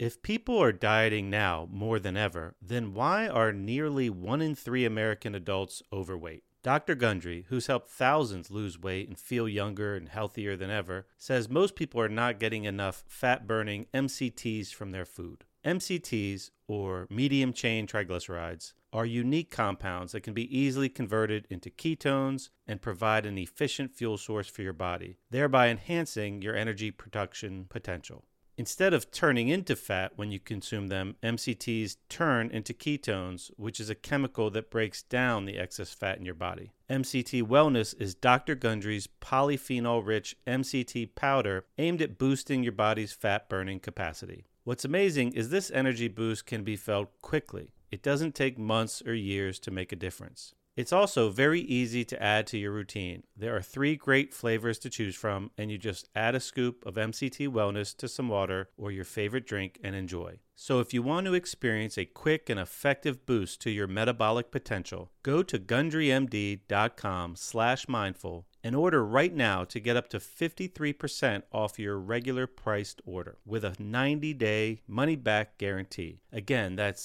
If people are dieting now more than ever, then why are nearly 1 in 3 American adults overweight? Dr. Gundry, who's helped thousands lose weight and feel younger and healthier than ever, says most people are not getting enough fat-burning MCTs from their food. MCTs, or medium-chain triglycerides, are unique compounds that can be easily converted into ketones and provide an efficient fuel source for your body, thereby enhancing your energy production potential. Instead of turning into fat when you consume them, MCTs turn into ketones, which is a chemical that breaks down the excess fat in your body. MCT Wellness is Dr. Gundry's polyphenol-rich MCT powder aimed at boosting your body's fat-burning capacity. What's amazing is this energy boost can be felt quickly. It doesn't take months or years to make a difference. It's also very easy to add to your routine. There are 3 great flavors to choose from, and you just add a scoop of MCT Wellness to some water or your favorite drink and enjoy. So if you want to experience a quick and effective boost to your metabolic potential, go to GundryMD.com/mindful and order right now to get up to 53% off your regular priced order with a 90-day money-back guarantee. Again, that's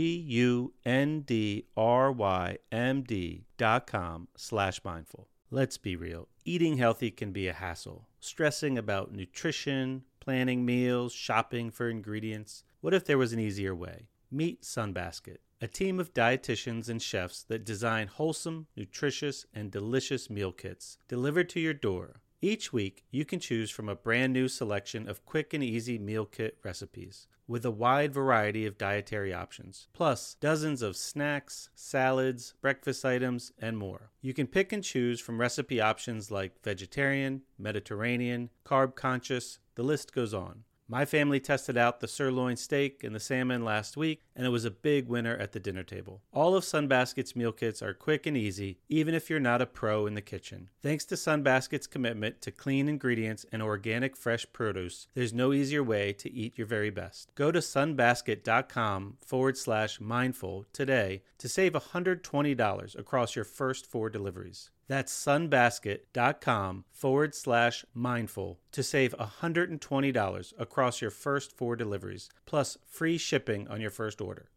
GUNDRYMD.com/mindful. Let's be real. Eating healthy can be a hassle. Stressing about nutrition, planning meals, shopping for ingredients. What if there was an easier way? Meet Sunbasket, a team of dietitians and chefs that design wholesome, nutritious, and delicious meal kits delivered to your door. Each week, you can choose from a brand new selection of quick and easy meal kit recipes with a wide variety of dietary options, plus dozens of snacks, salads, breakfast items, and more. You can pick and choose from recipe options like vegetarian, Mediterranean, carb conscious, the list goes on. My family tested out the sirloin steak and the salmon last week, and it was a big winner at the dinner table. All of Sunbasket's meal kits are quick and easy, even if you're not a pro in the kitchen. Thanks to Sunbasket's commitment to clean ingredients and organic fresh produce, there's no easier way to eat your very best. Go to sunbasket.com/mindful today to save $120 across your first 4 deliveries. That's sunbasket.com/mindful to save $120 across your first 4 deliveries, plus free shipping on your first order.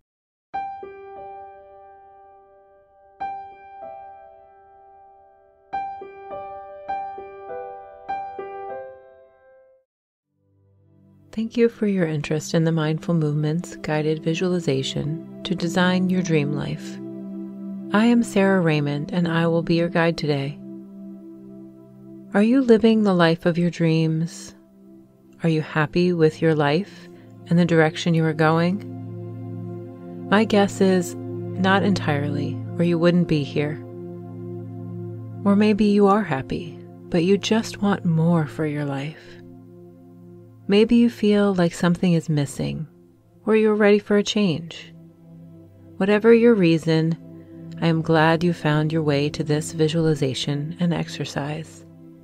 Thank you for your interest in the Mindful Movements guided visualization to design your dream life. I am Sarah Raymond, and I will be your guide today. Are you living the life of your dreams? Are you happy with your life and the direction you are going? My guess is not entirely, or you wouldn't be here. Or maybe you are happy, but you just want more for your life. Maybe you feel like something is missing, or you're ready for a change. Whatever your reason, I am glad you found your way to this visualization and exercise.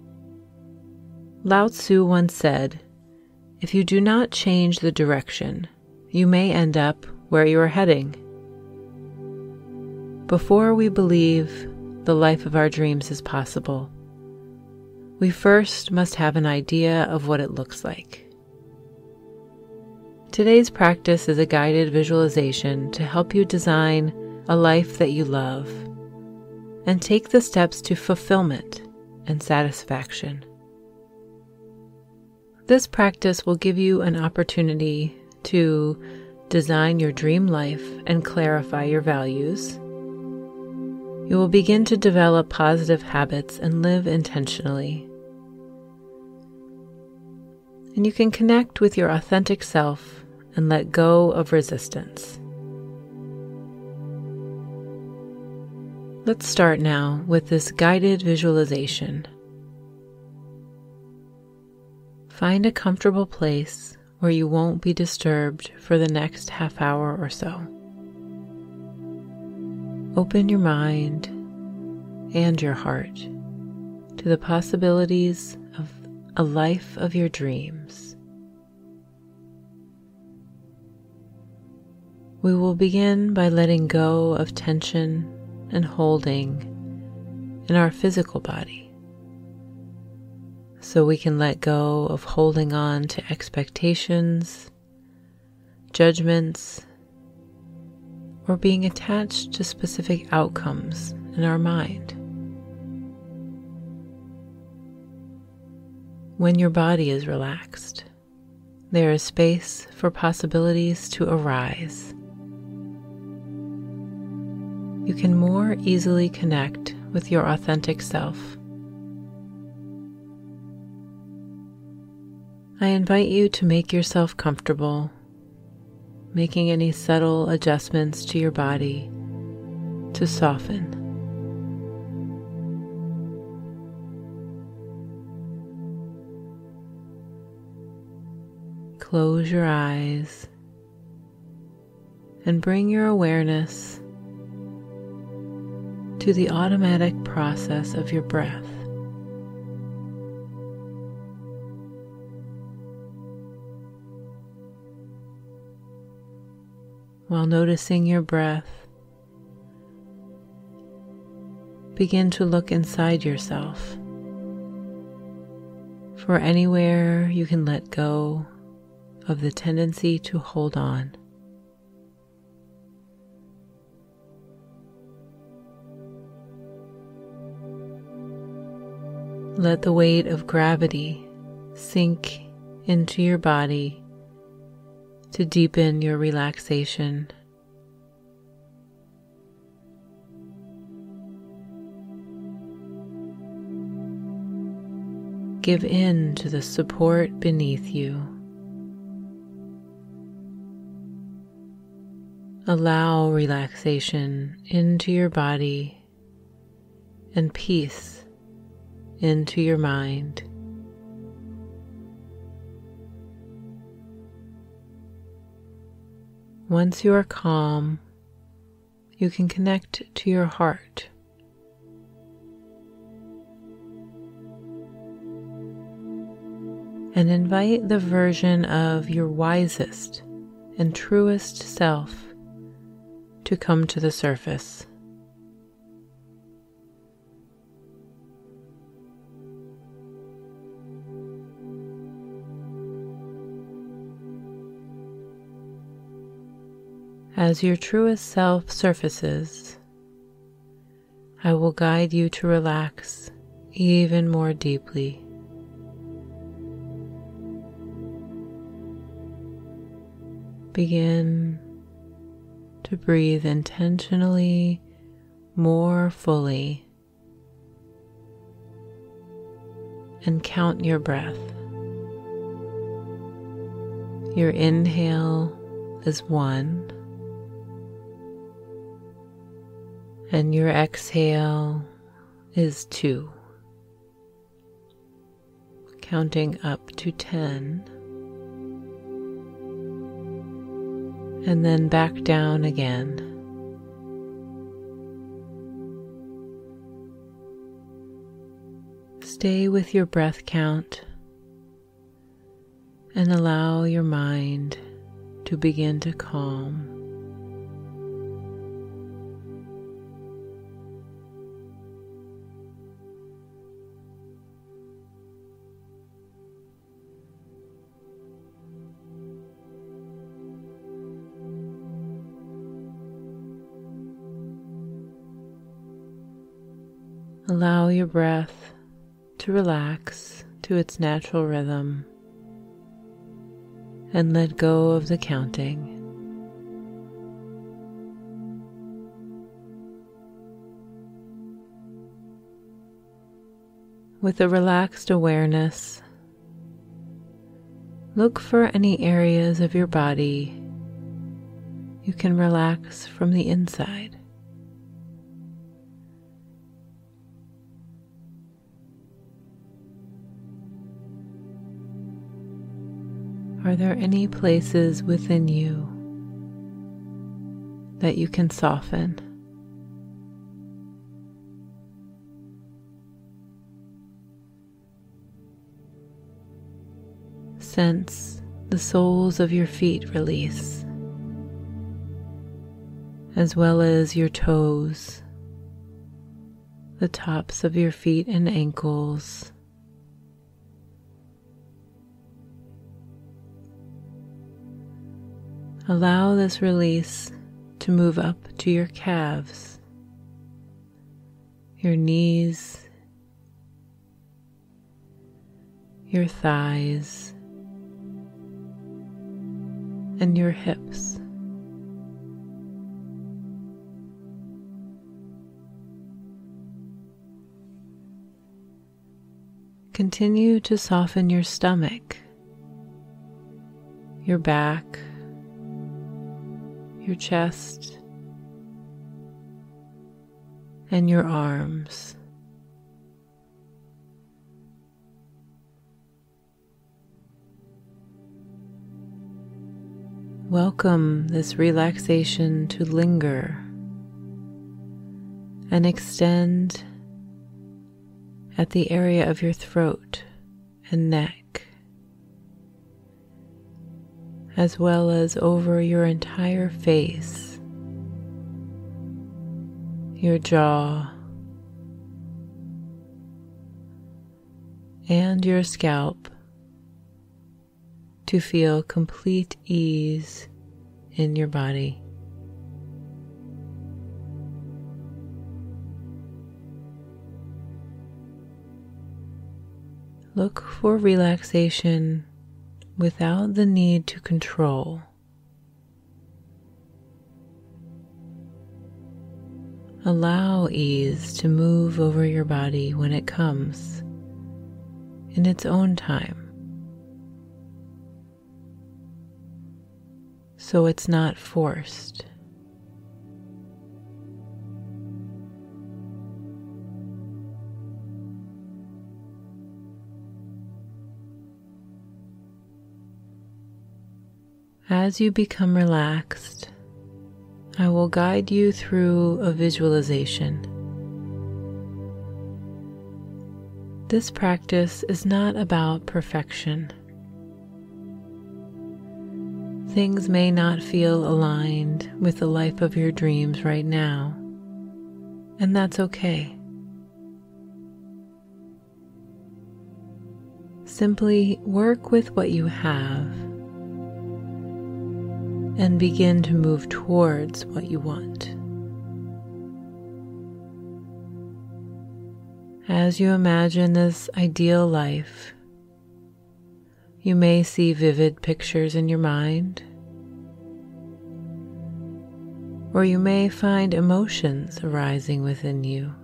Lao Tzu once said, "If you do not change the direction, you may end up where you are heading." Before we believe the life of our dreams is possible, we first must have an idea of what it looks like. Today's practice is a guided visualization to help you design a life that you love and take the steps to fulfillment and satisfaction. This practice will give you an opportunity to design your dream life and clarify your values. You will begin to develop positive habits and live intentionally. And you can connect with your authentic self and let go of resistance. Let's start now with this guided visualization. Find a comfortable place where you won't be disturbed for the next half hour or so. Open your mind and your heart to the possibilities of a life of your dreams. We will begin by letting go of tension and holding in our physical body, so we can let go of holding on to expectations, judgments, or being attached to specific outcomes in our mind. When your body is relaxed, there is space for possibilities to arise. You can more easily connect with your authentic self. I invite you to make yourself comfortable, making any subtle adjustments to your body to soften. Close your eyes and bring your awareness to the automatic process of your breath. While noticing your breath, begin to look inside yourself for anywhere you can let go of the tendency to hold on. Let the weight of gravity sink into your body to deepen your relaxation. Give in to the support beneath you. Allow relaxation into your body and peace into your mind. Once you are calm, you can connect to your heart. And invite the version of your wisest and truest self to come to the surface. As your truest self surfaces, I will guide you to relax even more deeply. Begin to breathe intentionally more fully and count your breath. Your inhale is 1 and your exhale is 2. Counting up to 10. And then back down again. Stay with your breath count and allow your mind to begin to calm. Allow your breath to relax to its natural rhythm and let go of the counting. With a relaxed awareness, look for any areas of your body you can relax from the inside. Are there any places within you that you can soften? Sense the soles of your feet release, as well as your toes, the tops of your feet and ankles. Allow this release to move up to your calves, your knees, your thighs, and your hips. Continue to soften your stomach, your back, your chest, and your arms. Welcome this relaxation to linger and extend at the area of your throat and neck, as well as over your entire face, your jaw, and your scalp, to feel complete ease in your body. Look for relaxation without the need to control. Allow ease to move over your body when it comes, in its own time, so it's not forced. As you become relaxed, I will guide you through a visualization. This practice is not about perfection. Things may not feel aligned with the life of your dreams right now, and that's okay. Simply work with what you have and begin to move towards what you want. As you imagine this ideal life, you may see vivid pictures in your mind, or you may find emotions arising within you.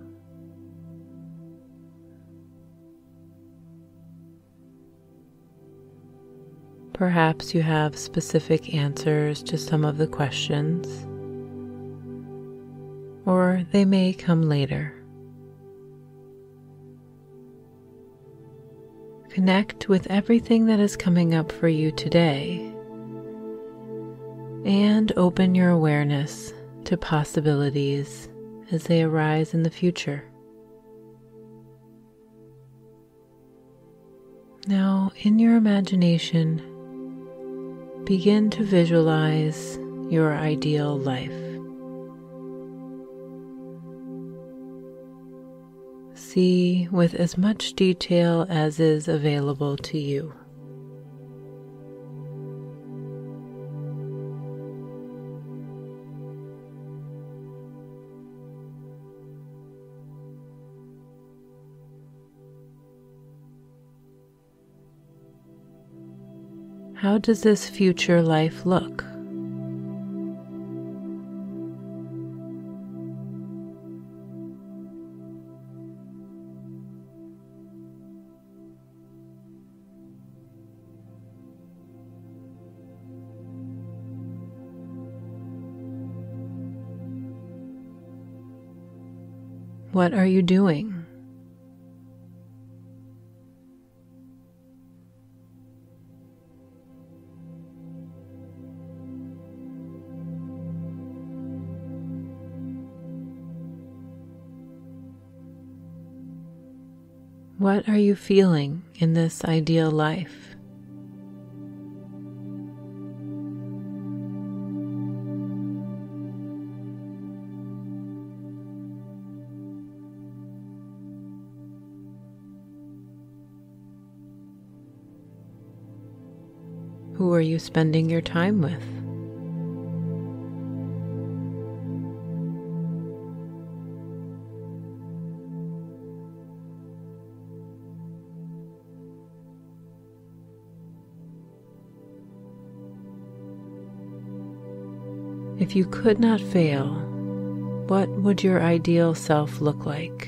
Perhaps you have specific answers to some of the questions, or they may come later. Connect with everything that is coming up for you today, and open your awareness to possibilities as they arise in the future. Now, in your imagination, begin to visualize your ideal life. See with as much detail as is available to you. How does this future life look? What are you doing? What are you feeling in this ideal life? Who are you spending your time with? If you could not fail, what would your ideal self look like?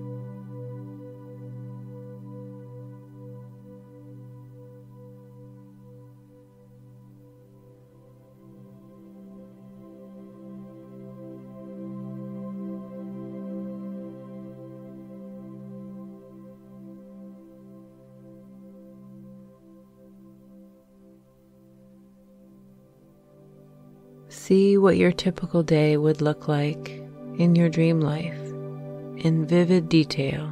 See what your typical day would look like in your dream life in vivid detail.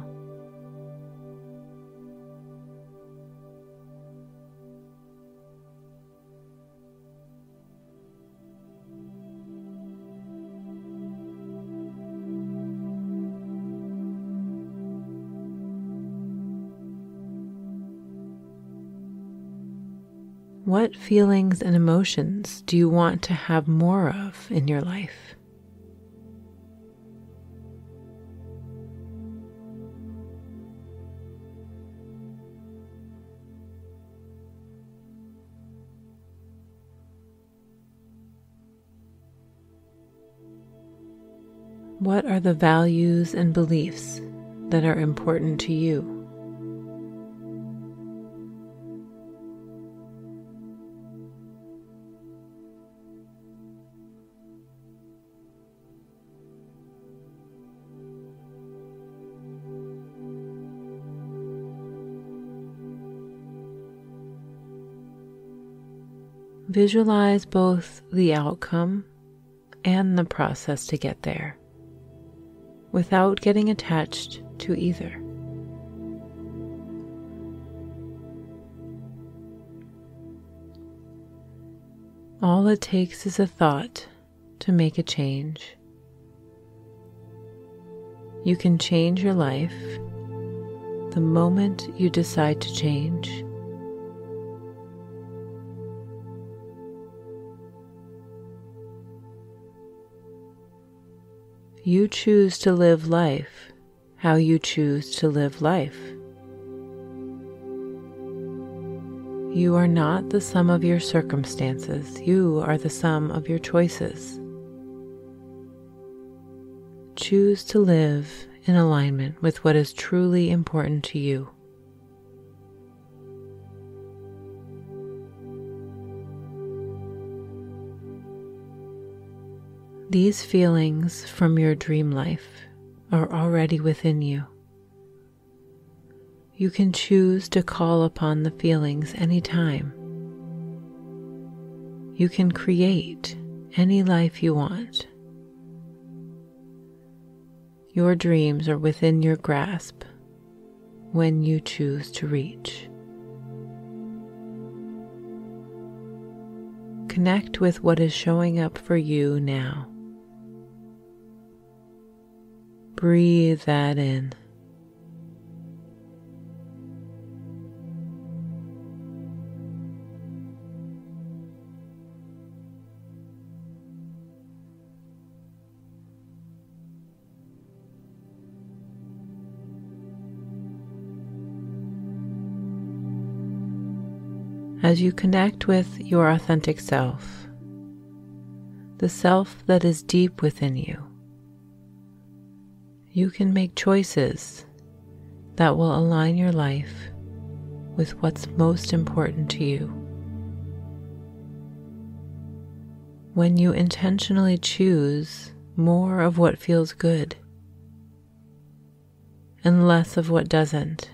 What feelings and emotions do you want to have more of in your life? What are the values and beliefs that are important to you? Visualize both the outcome and the process to get there, without getting attached to either. All it takes is a thought to make a change. You can change your life the moment you decide to change. You choose to live life how you choose to live life. You are not the sum of your circumstances. You are the sum of your choices. Choose to live in alignment with what is truly important to you. These feelings from your dream life are already within you. You can choose to call upon the feelings anytime. You can create any life you want. Your dreams are within your grasp when you choose to reach. Connect with what is showing up for you now. Breathe that in. As you connect with your authentic self, the self that is deep within you, you can make choices that will align your life with what's most important to you. When you intentionally choose more of what feels good and less of what doesn't,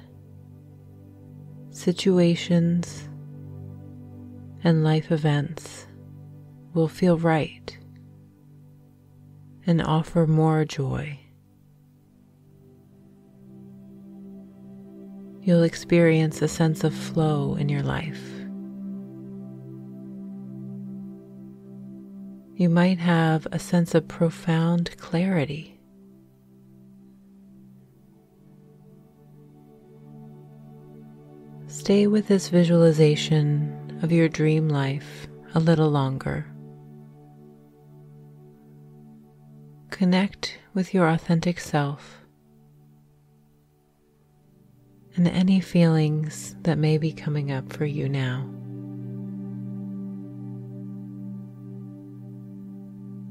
situations and life events will feel right and offer more joy. You'll experience a sense of flow in your life. You might have a sense of profound clarity. Stay with this visualization of your dream life a little longer. Connect with your authentic self and any feelings that may be coming up for you now.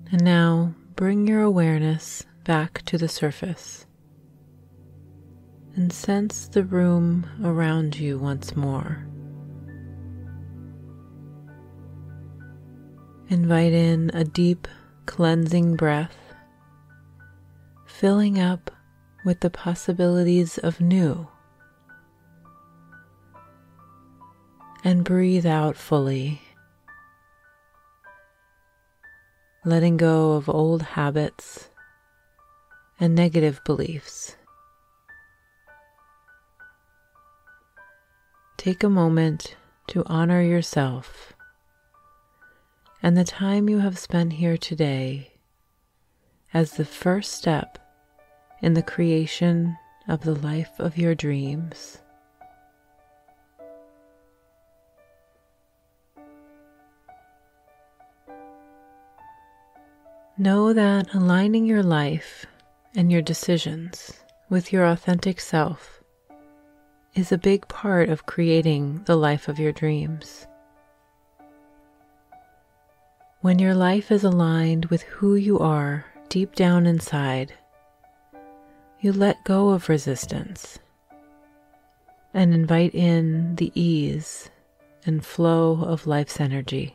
And now bring your awareness back to the surface and sense the room around you once more. Invite in a deep, cleansing breath, filling up with the possibilities of new. And breathe out fully, letting go of old habits and negative beliefs. Take a moment to honor yourself and the time you have spent here today as the first step in the creation of the life of your dreams. Know that aligning your life and your decisions with your authentic self is a big part of creating the life of your dreams. When your life is aligned with who you are deep down inside, you let go of resistance and invite in the ease and flow of life's energy.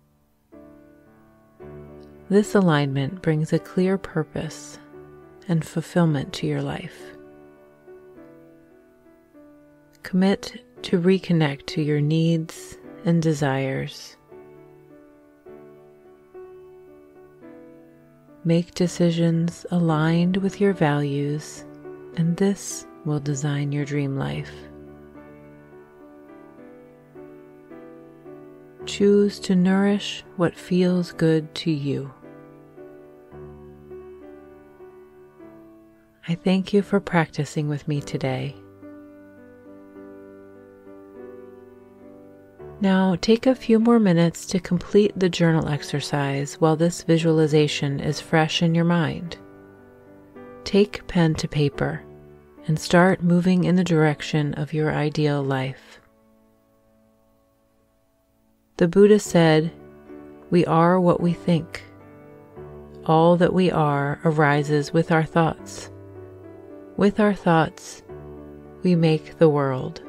This alignment brings a clear purpose and fulfillment to your life. Commit to reconnect to your needs and desires. Make decisions aligned with your values, and this will design your dream life. Choose to nourish what feels good to you. I thank you for practicing with me today. Now take a few more minutes to complete the journal exercise while this visualization is fresh in your mind. Take pen to paper and start moving in the direction of your ideal life. The Buddha said, "We are what we think. All that we are arises with our thoughts. With our thoughts, we make the world."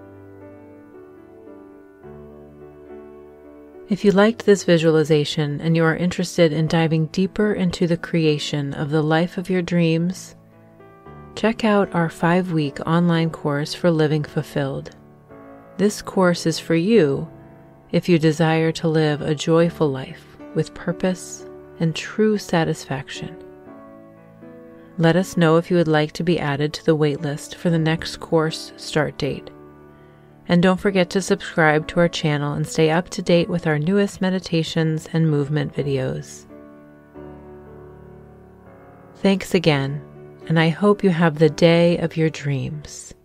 If you liked this visualization and you are interested in diving deeper into the creation of the life of your dreams, check out our 5-week online course for Living Fulfilled. This course is for you if you desire to live a joyful life with purpose and true satisfaction. Let us know if you would like to be added to the waitlist for the next course start date. And don't forget to subscribe to our channel and stay up to date with our newest meditations and movement videos. Thanks again, and I hope you have the day of your dreams.